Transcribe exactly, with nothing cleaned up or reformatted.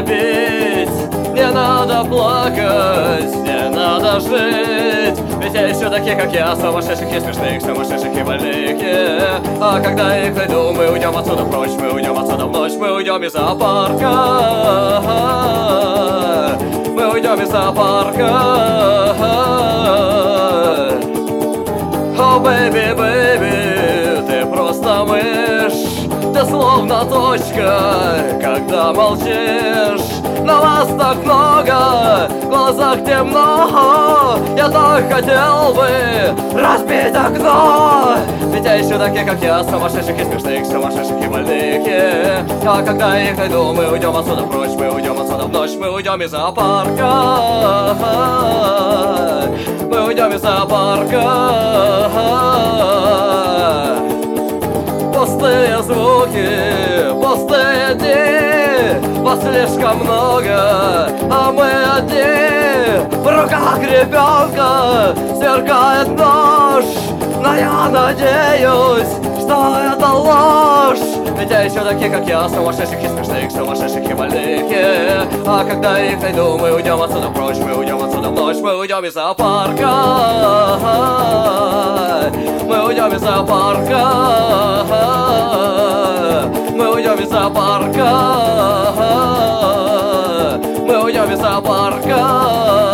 пить, не надо плакать, не надо жить. Ведь я еще таких, как я, сумасшедших и смешных, сумасшедших и больных, yeah. А когда их найду, мы уйдем отсюда прочь, мы уйдем отсюда в ночь, мы уйдем из зоопарка. Мы уйдем из зоопарка. О, бэйби, бэйби, ты просто мышь, ты словно точка, когда молчишь. На вас так много, в глазах темно. Я так хотел бы разбить окно. Ведь я ищу таких, как я, сумасшедших и смешных, сумасшедших и больных, yeah. А когда их найду, мы уйдем отсюда прочь, мы уйдем отсюда в ночь, мы уйдем из зоопарка. Мы уйдем из зоопарка. Пустые звуки, пустые дни, вас слишком много, а мы одни. В руках ребенка сверкает нож, но я надеюсь, что это ложь. Ведь я еще таких, как я, сумасшедших и смешных, сумасшедших и больных, yeah. А когда их найду, мы уйдем отсюда прочь, мы уйдем отсюда в ночь, мы уйдем из зоопарка. Мы уйдем из зоопарка. Мы уйдем из зоопарка. Мы уйдем из зоопарка.